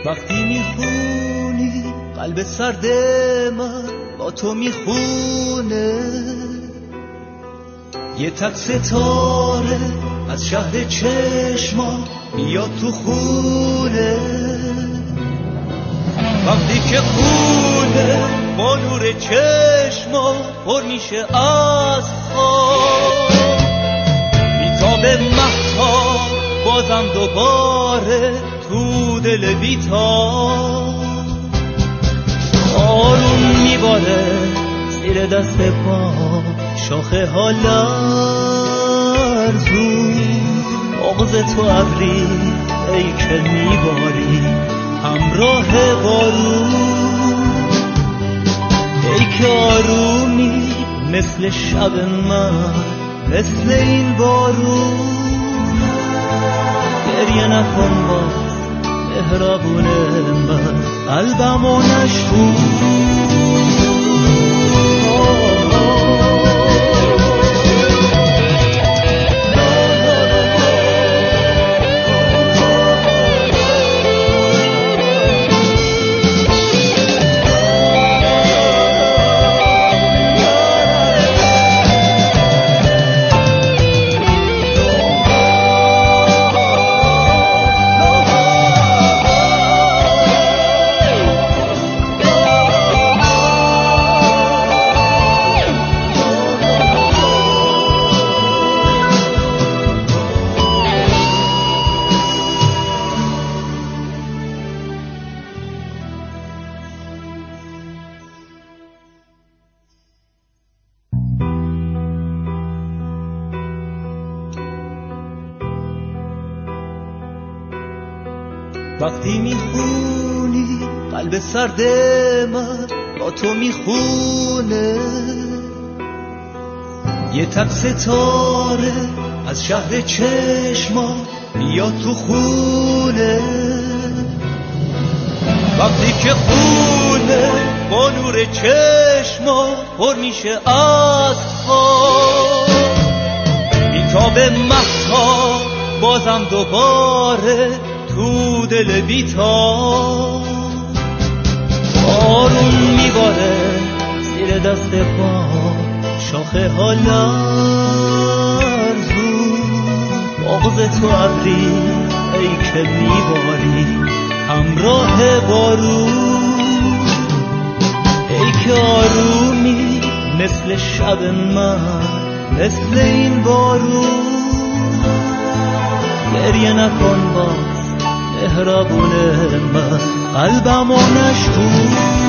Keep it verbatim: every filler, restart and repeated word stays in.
وقتی میخونی قلب سرد من با تو میخونه، یه تک ستاره از شهر چشما میاد تو خونه. وقتی که خونه با نور چشما پر میشه از خواب، میتابه مهتاب بازم دوباره تو دل بیتاب. آروم میباره زیر دست پا شاخه ها لرزون، آغاز تو ابری ای که میباری همراه بارون. ای که آرومی مثل شب من، مثل این بارون. گریه نکن باز مهربون من، قلبمو نشکن. وقتی میخونی قلب سرد من با تو میخونه، یه تک ستاره از شهر چشما میاد تو خونه. وقتی که خونه با نور چشما پر میشه از خواب، میتابه مهتاب بازم دوباره تو دل بیتاب. آروم میباره زیر دست پا شاخه ها لرزون، آغاز تو ابری ای که میباری همراه بارون. ای که آرومی مثل شب من، مثل این بارون. گریه نکن باز مهربون من، قلبمو نشکن.